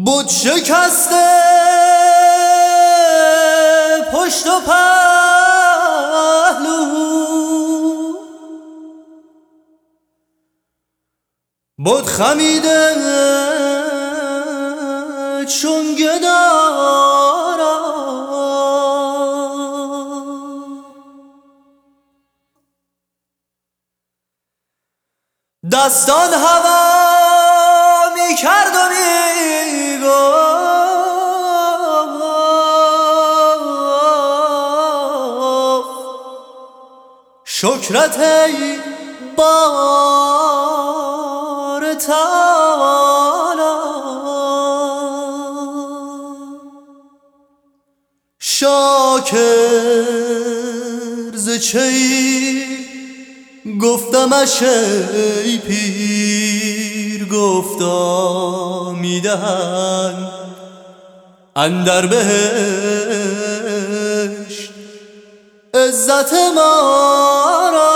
بود شکسته پشت و پهلو، بود خمیده چون گدارا، دستان هوا می کرد و می گفت شکرت ای بار تعالی، شاکر ز چی گفتمش ای پیر، گفتا میدهند اندر بهشت عزت ما را.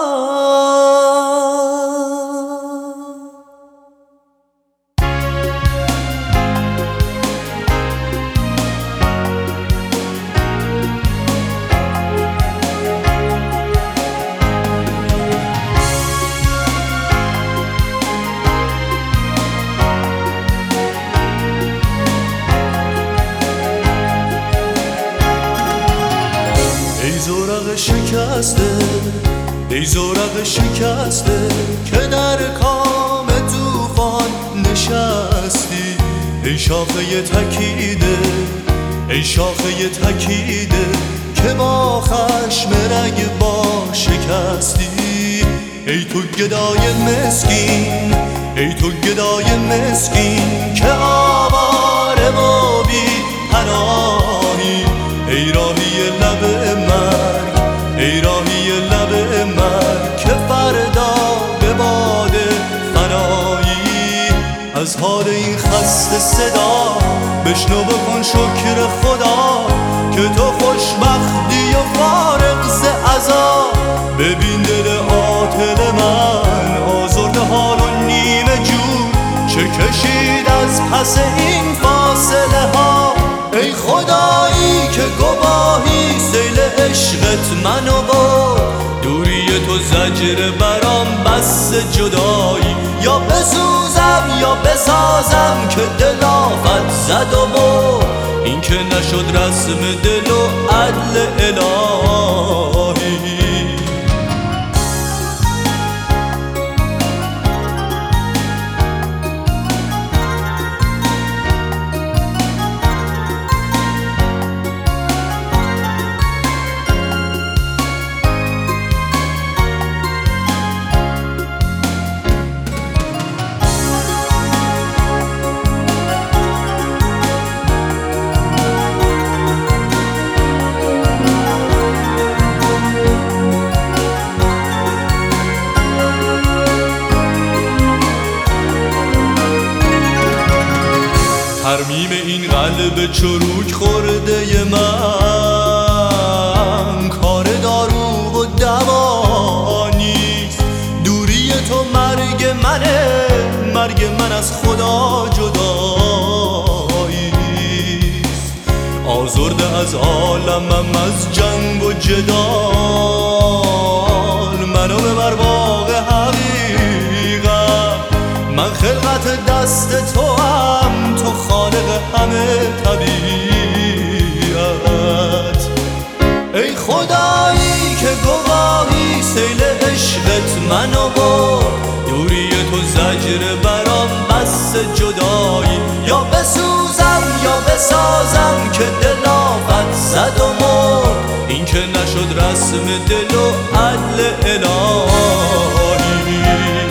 زورق شکسته، ای زورق شکسته که در کام طوفان نشستی، ای شاخه تکیده، ای شاخه تکیده که با خشم رگ با شکستی. ای تو گدای مسکین، ای تو گدای مسکین که آواره و بی پناهی، ای راهی لب مرگ، ای راهی لب مرگ که فردا به باد فنایی. از حال این خسته صدا بشنو بکن شکر خدا که تو خوشبختی و فارغ ز عذاب. ببین دل عاطل من آزرده حال و نیمه جون چه کشید از پس این فاصله ها. ای خدایی که گواهی سیل عشقت منو برد، دوری تو زجر برام بس جدایی. یا بسوزم یا بسازم که دل آفت زد و مرد، این که نشد رسم دل و عدل الهی. ترمیم این قلب چروک خورده من کار دارو و دوا نیست. دوری تو مرگ منه، مرگ من از خدا جداییست. آزرده از عالمم از جنگ و جدال، منو ببر باغ حقیقت. من خلقت دست تو هم، تو خالق همه طبیعت. ای خدایی که گواهی سیل عشقت منو برد، دوری تو زجر برام بس جدایی. یا بسوزم یا بسازم که دل آفت زد و مرد، این که نشد رسم دل و عدل الهی.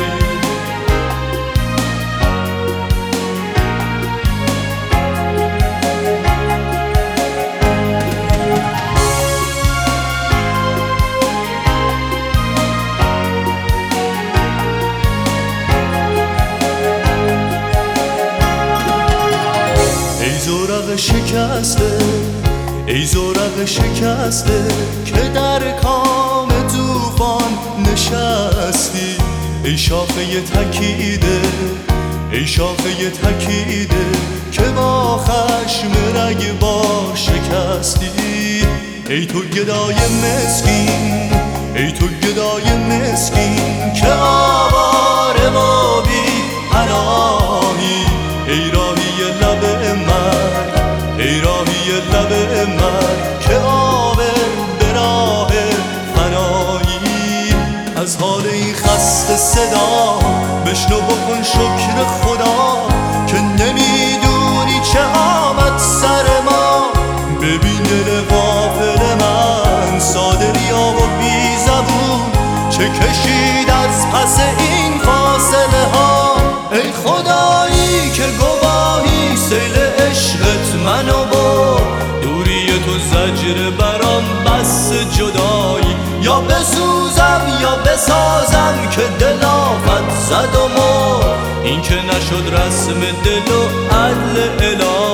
زورق شکسته، ای زورق شکسته که در کام طوفان نشستی، ای شاخه تکیده، ای شاخه تکیده که با خشم رگ با شکستی. ای تو گدای مسکین، ای تو گدای مسکین که آواره و بی پناهی. ای راهی لب مرگ، ای راهی لب مرگ که آور به راه فنایی. از حال این خسته صدا بشنو بکن شکر خدا که نمیدونی چه آمد سر ما. ببین دل غافل من ساده ریا و بی زبون چه کشید از پس این فاصله ها. ای خدایی که گواهی سیل عشقت منو برد، دوری تو زجر برام بس جدایی. یا بسوزم یا بسازم که دل آفت زد و مرد، این که نشد رسم دل و عدل الهی.